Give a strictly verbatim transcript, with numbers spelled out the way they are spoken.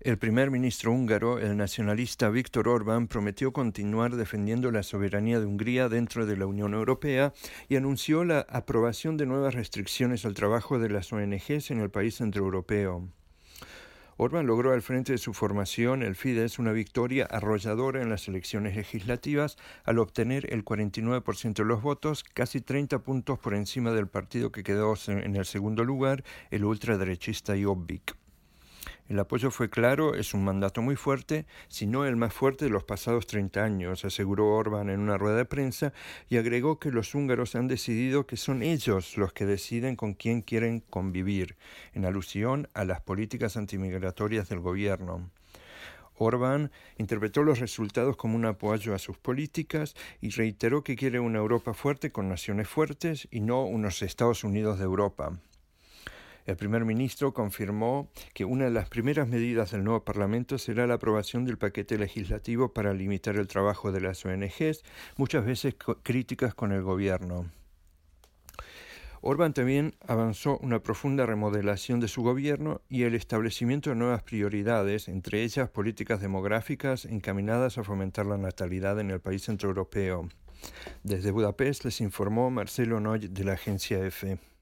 El primer ministro húngaro, el nacionalista Viktor Orbán, prometió continuar defendiendo la soberanía de Hungría dentro de la Unión Europea y anunció la aprobación de nuevas restricciones al trabajo de las O N Ges en el país centroeuropeo. Orbán logró al frente de su formación, el Fidesz, una victoria arrolladora en las elecciones legislativas al obtener el cuarenta y nueve por ciento de los votos, casi treinta puntos por encima del partido que quedó en el segundo lugar, el ultraderechista Jobbik. El apoyo fue claro, es un mandato muy fuerte, si no el más fuerte de los pasados treinta años, aseguró Orbán en una rueda de prensa, y agregó que los húngaros han decidido que son ellos los que deciden con quién quieren convivir, en alusión a las políticas antimigratorias del gobierno. Orbán interpretó los resultados como un apoyo a sus políticas y reiteró que quiere una Europa fuerte con naciones fuertes y no unos Estados Unidos de Europa. El primer ministro confirmó que una de las primeras medidas del nuevo Parlamento será la aprobación del paquete legislativo para limitar el trabajo de las O N Ges, muchas veces críticas con el gobierno. Orbán también avanzó una profunda remodelación de su gobierno y el establecimiento de nuevas prioridades, entre ellas políticas demográficas encaminadas a fomentar la natalidad en el país centroeuropeo. Desde Budapest les informó Marcelo Noy de la agencia E F E.